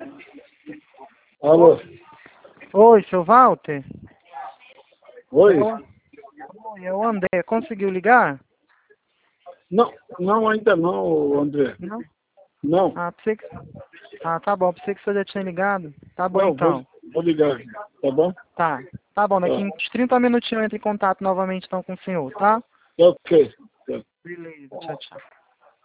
Alô? Oi, seu Walter? Oi? Oi, é o André. Conseguiu ligar? Não, não, ainda não, André. Não? Não. Pensei que... tá bom. Pensei que você já tinha ligado. Tá bom, Não, então. vou ligar, tá bom? Tá bom. Daqui Tá. uns 30 minutinhos eu entro em contato novamente então com o senhor, tá? Ok. Tá. Beleza. Tchau, tchau.